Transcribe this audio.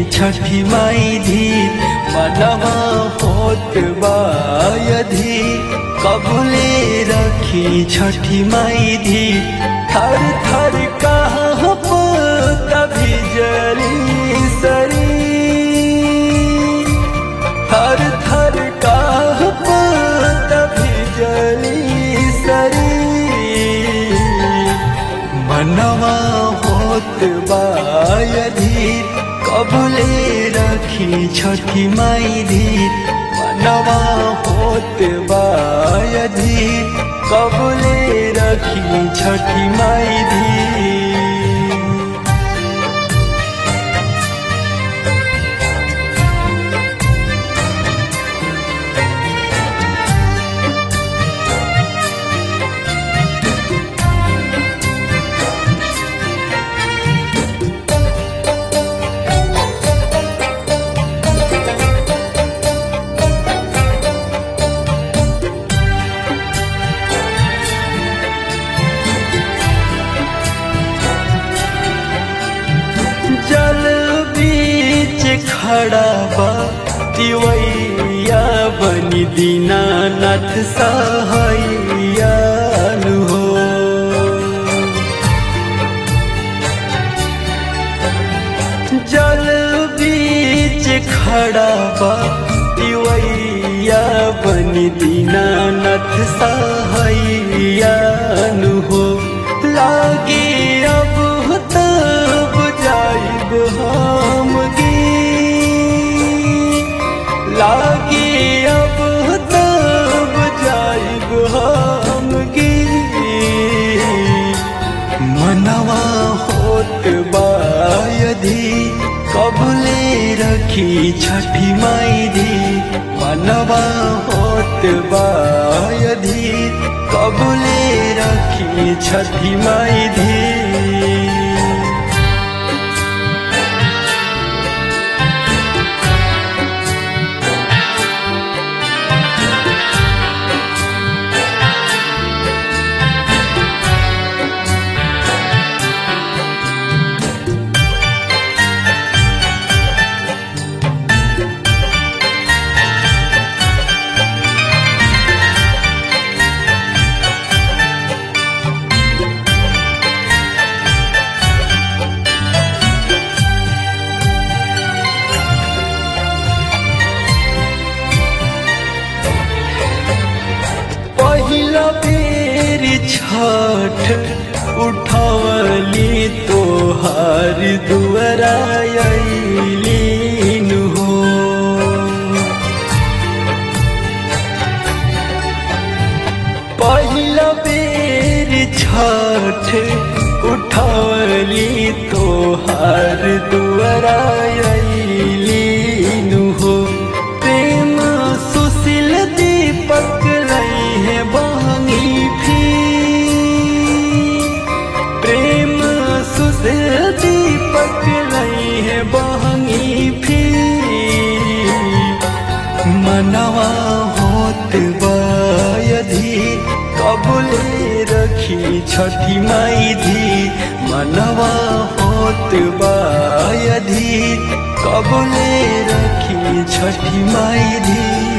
छठी माई धीर मनवा होत बायधी कबूले रखी छठी माई धीर थर थर कहाँ तभी जली सरी थर थर कहाँ तभी जली सरी मनवा होत बायधीर कबूले रखी छठी माई धीर मनवा होत बायधीर कबूले रखी छठी माई धीर। जल बीच खड़ा बा तिवैया बनी दीनानाथ सहाइया हो। जल बीच खड़ा बा तिवैया बनी दीनानाथ सहाइया हो। लागे अब तब जाइब हम लागे अब तब जाइब हम मनवा होत बायधी कबूले रखी छठी माई धी मनवा होत बायधी कबूले रखी छठी माई धी। पहिला बेर छठ उठवली तोहार दुआरा अइलीन हो। पहिला बेर छठ उठवली तोहार दुआरा अइलीन हो। प्रेम सुशील दीपक प्रेम सुशील दीपक नहीं है बहंगी फिर मनवा होत बायधी कबूले रखी छठी माई धी मनवा होत बायधी कबूले रखी छठी माई धी।